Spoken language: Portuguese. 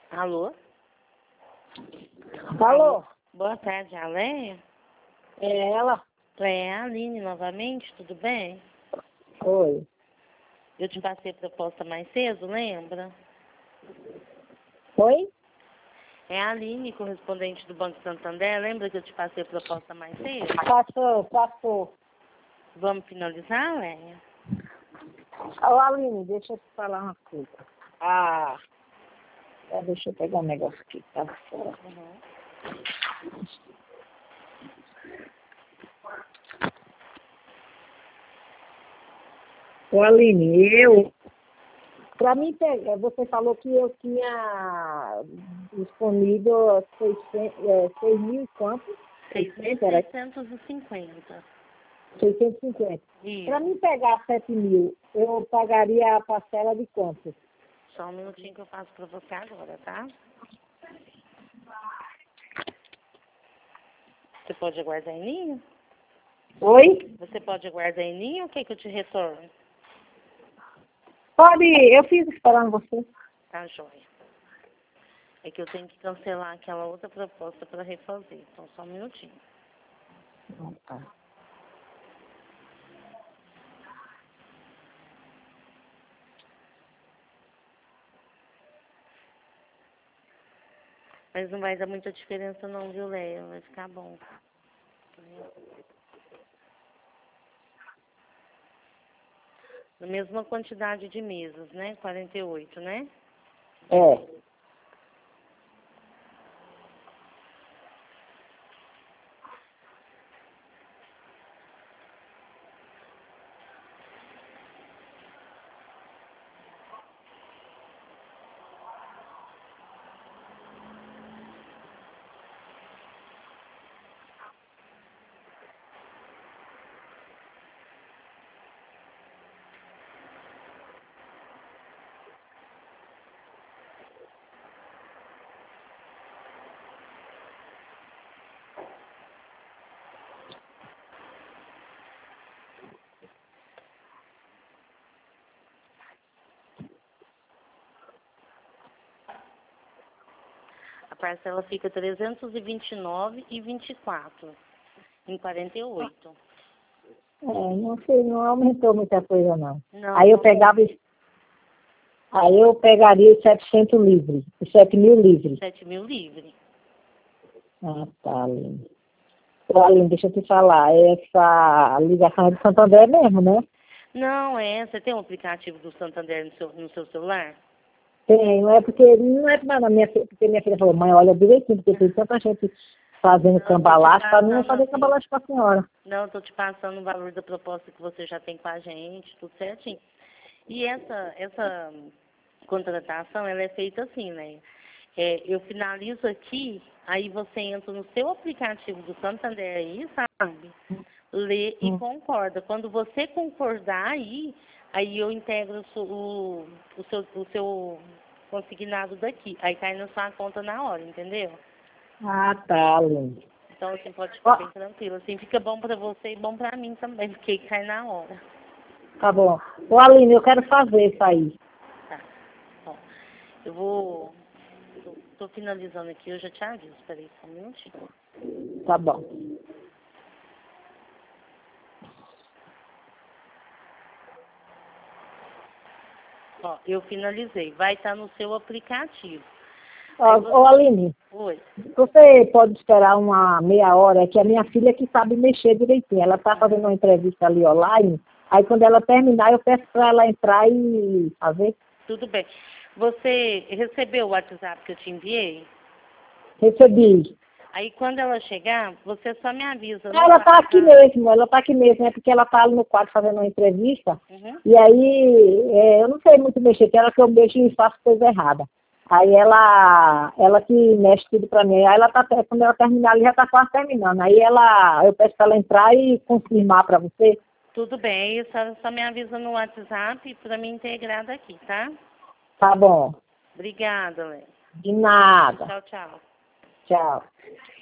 Alô? Alô? Boa tarde, Aléia. É ela? É a Aline novamente, tudo bem? Oi. Eu te passei a proposta mais cedo, lembra? Oi? É a Aline, correspondente do Banco Santander. Lembra que eu te passei a proposta mais cedo? Passou. Vamos finalizar, Aléia? Ô, Aline, deixa eu te falar uma coisa. Deixa eu pegar um negócio aqui, tá fora. Ô, Aline, pra mim pegar, você falou que eu tinha disponível 6 mil e quanto? 6.650. 650. Isso. Para mim pegar 7 mil, eu pagaria a parcela de quanto? Só um minutinho que eu passo para você agora, tá? Você pode aguardar em linha? Oi? Você pode aguardar em linha ou quer que eu te retorne? Pode, eu fico esperando você. Tá, joia. É que eu tenho que cancelar aquela outra proposta para refazer. Então, só um minutinho. Tá. Mas não vai dar muita diferença não, viu, Leia? Vai ficar bom. Na mesma quantidade de mesas, né? 48, né? É. A parcela fica 329,24 em 48. Não sei, não aumentou muita coisa não. Não. Aí eu pegaria os 700 livres, os 7 mil livres. 7 mil livre. Ah, tá, Aline. Ô, Aline, deixa eu te falar, essa ligação é do Santander mesmo, né? Não, você tem um aplicativo do Santander no seu celular? Tem, não é porque minha filha falou, mãe, olha direitinho, porque tem tanta gente fazendo cambalacho, para mim não fazer cambalacho com a senhora. Não, estou te passando o valor da proposta que você já tem com a gente, tudo certinho. E essa contratação, ela é feita assim, né? Eu finalizo aqui, aí você entra no seu aplicativo do Santander aí, sabe? Lê e concorda. Quando você concordar aí eu integro o seu consignado daqui. Aí cai na sua conta na hora, entendeu? Ah, tá, Aline. Então, assim, pode ficar bem tranquilo. Assim, fica bom pra você e bom pra mim também, porque cai na hora. Tá bom. Ô, Aline, eu quero fazer isso aí. Tá. Ó, tô finalizando aqui, eu já te aviso. Espera aí só um minutinho. Tá bom. Ó, eu finalizei. Vai estar no seu aplicativo. Ô, Aline, Oi. você pode esperar uma meia hora, que a minha filha que sabe mexer direitinho. Ela tá fazendo uma entrevista ali online, aí quando ela terminar, eu peço para ela entrar e fazer. Tudo bem. Você recebeu o WhatsApp que eu te enviei? Recebi. Aí quando ela chegar, você só me avisa. Ela tá aqui mesmo, é porque ela tá ali no quarto fazendo uma entrevista, e aí eu não sei muito mexer, que ela que eu mexo e faço coisa errada. Aí ela que mexe tudo pra mim. Aí quando ela terminar, ela já tá quase terminando. Aí eu peço pra ela entrar e confirmar pra você. Tudo bem, só me avisa no WhatsApp pra mim integrar daqui, tá? Tá bom. Obrigada, Léo. De nada. Tchau, tchau. Tchau.